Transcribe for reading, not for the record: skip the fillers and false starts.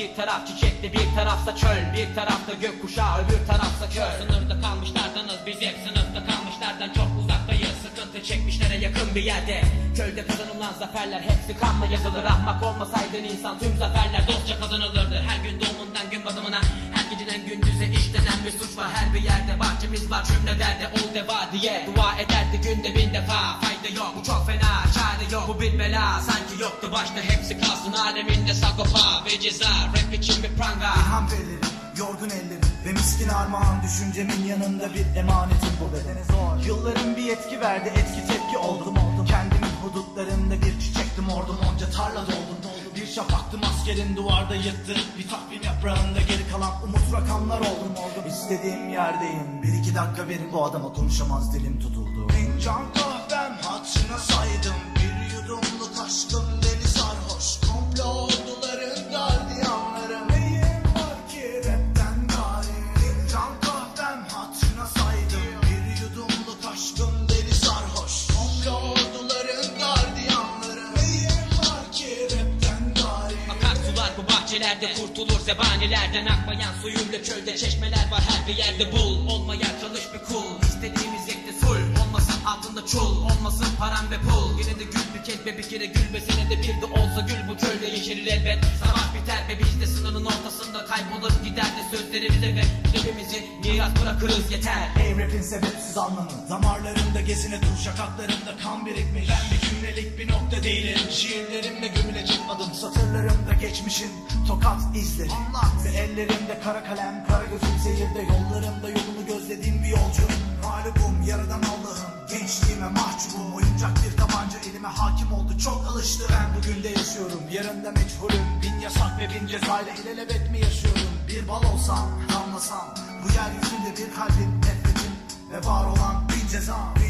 Bir taraf çiçekli, bir tarafsa çöl, bir tarafta gökkuşağı, öbür tarafsa köl. Sınırda kalmışlardanız biz hep, sınıfta kalmışlardan çok uzaktayız. Sıkıntı çekmişlere yakın bir yerde. Köyde kazanılan zaferler hepsi kanla yazılır. Ahmak olmasaydın insan tüm zaferler dostça kazanılırdı. Her gün doğumundan gün batımına, her geceden gündüze işlenen bir suç var. Her bir yerde bahçemiz var, cümle derde ol deva diye dua ederdi günde bin defa. Fayda yok, bu çok fena, çare yok, bu bir bela. Sanki yoktu başta, hepsi kalsın aleminde sagopa ve ceza. Rap için bir pranga, İlham veririm, yorgun ellerim ve miskin armağan. Düşüncemin yanında bir emanetim bu bedene zor. Yılların bir etki verdi, etki tepki oldum. Kendimin hudutlarında bir çiçektim, ordum onca tarlada oldum. Bir şapaktım askerin duvarda yıktı, bir takvim yaprağında geri kalan umut rakamlar oldum. İstediğim yerdeyim, bir iki dakika verin, bu adama konuşamaz dilim tutuldu. Fincan kahvem hatırına saydım, bir yudumluk aşkım deli sarhoş. Komplo orduların gardiyanları, neyim var ki rapten gari. Fincan kahvem hatırına saydım, bir yudumluk aşkım deli sarhoş. Komplo orduların gardiyanları, neyim var ki rapten gari. akarsular bu bahçelerde kurtulur zebanilerden. Akmayan suyuyla çölde çeşmeler var her bir yerde bul. Olmaya çalış bir kul, istediğimiz yekte sul. Olmasın altında çul, olmasın param ve pul. Yine de gül bir kez be, bir kere gül be, senede bir de olsa gül. Bu çölde yeşerir elbet, sabah biter be, biz de sınırın ortasında kaybolur gider de sözlerimize ve hepimizi miras bırakırız yeter. Ey rapin sebepsiz anlamı, damarlarımda gezine tur, şakaklarımda kan birikmiş. Ben bir cümlelik bir nokta değilim, şiirlerimle gömülecek adım. Satırlarımda geçmişin tokat izleri, ve ellerimde kara kalem, kara gözüm seyirde. Yollarımda yolumu gözlediğim bir yolcu. Mağlubum, yaradan Allah'ım, gençliğime mahcubum. Oyuncak bir tabanca elime hakim oldu, çok alıştı. Ben bugün de yaşıyorum, yarın da meçhulüm. Bin yasak ve bin cezayla ilelebet mi yaşıyorum? Bir bal olsam, damlasam bu yeryüzünde, bir kalbim, nefretim ve var olan bin ceza.